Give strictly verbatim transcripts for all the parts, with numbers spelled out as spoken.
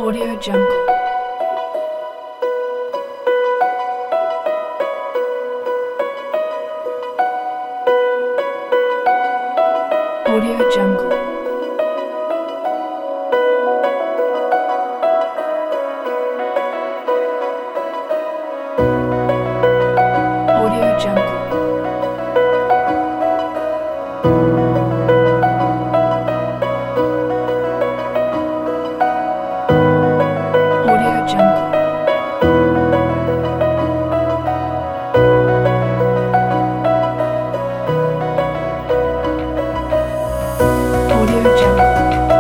Audio Jungle. Audio Jungle. Audio Jungle. Audio Jungle. Audio Jungle.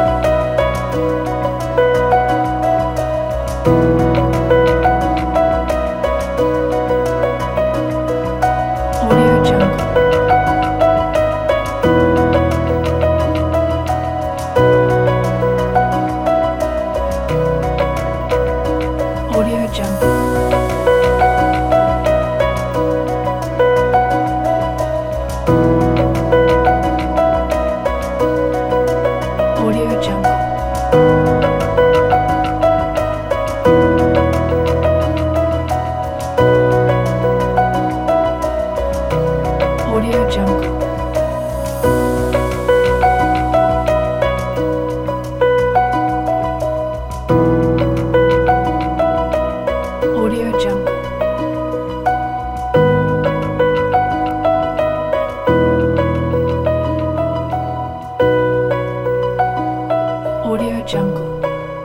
Audio Jungle. Audio Jungle. Audio Jungle. Audio Jungle. Audio Jungle. Audio Jungle.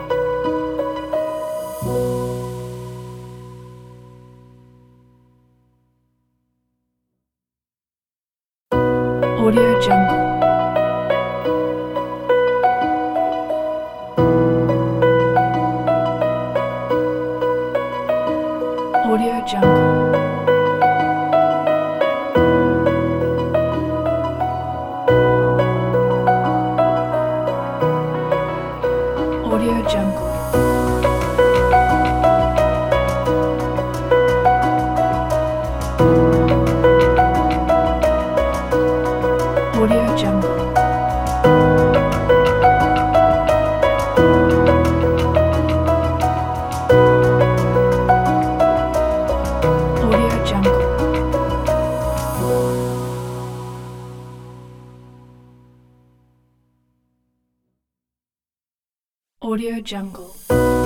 Audio Jungle. Audio Jungle. Audio Jungle. Audio Jungle. Audio Jungle. Audio Jungle.